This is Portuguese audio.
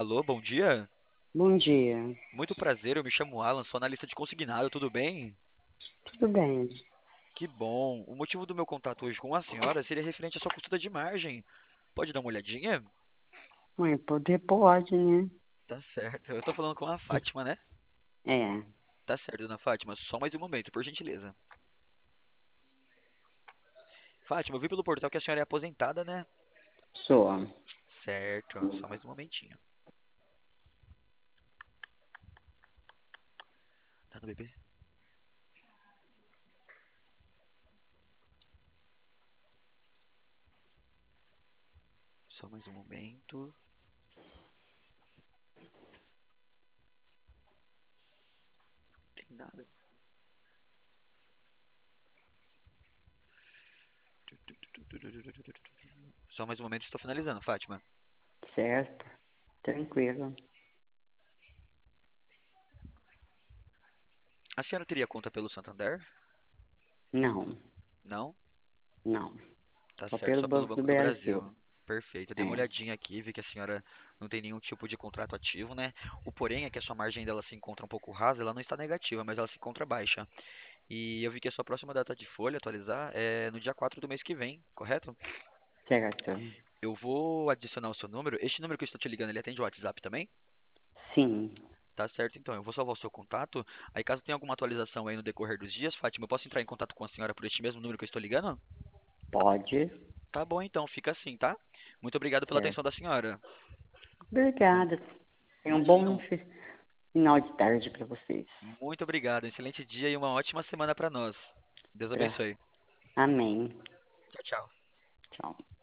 Alô, bom dia. Bom dia. Muito prazer, eu me chamo Alan, sou analista de consignado, tudo bem? Tudo bem? Que bom. O motivo do meu contato hoje com a senhora seria referente à sua costura de margem. Pode dar uma olhadinha? Mãe, poder pode, né? Tá certo. Eu tô falando com a Fátima, né? É, Tá certo, dona Fátima. Só mais um momento, por gentileza. Fátima, eu vi pelo portal que a senhora é aposentada, né? sou. Certo. Só mais um momentinho. Tá no bebê? Só mais um momento. Tem nada. Só mais um momento, estou finalizando, Fátima. Certo. Tranquilo. A senhora teria conta pelo Santander? Não, Não? não. Tá Só certo, pelo só pelo Banco do Banco do Brasil. Brasil. Perfeito. Eu dei uma É, olhadinha aqui, vi que a senhora não tem nenhum tipo de contrato ativo, né? O porém é que a sua margem dela se encontra um pouco rasa, ela não está negativa, mas ela se encontra baixa. E eu vi que a sua próxima data de folha atualizar é no dia 4 do mês que vem, correto? certo. Eu vou adicionar o seu número. Este número que eu estou te ligando, ele atende o WhatsApp também? Sim, Tá certo, então. Eu vou salvar o seu contato. Aí, caso tenha alguma atualização aí no decorrer dos dias, Fátima, eu posso entrar em contato com a senhora por este mesmo número que eu estou ligando? pode. Tá bom, então. Fica assim, tá? Muito obrigado pela atenção Certo. da senhora. Um, Obrigada. Tenha um imagina, bom final de tarde para vocês. muito obrigado. Excelente dia e uma ótima semana para nós. Deus Pra... abençoe. Amém. Tchau, tchau. Tchau.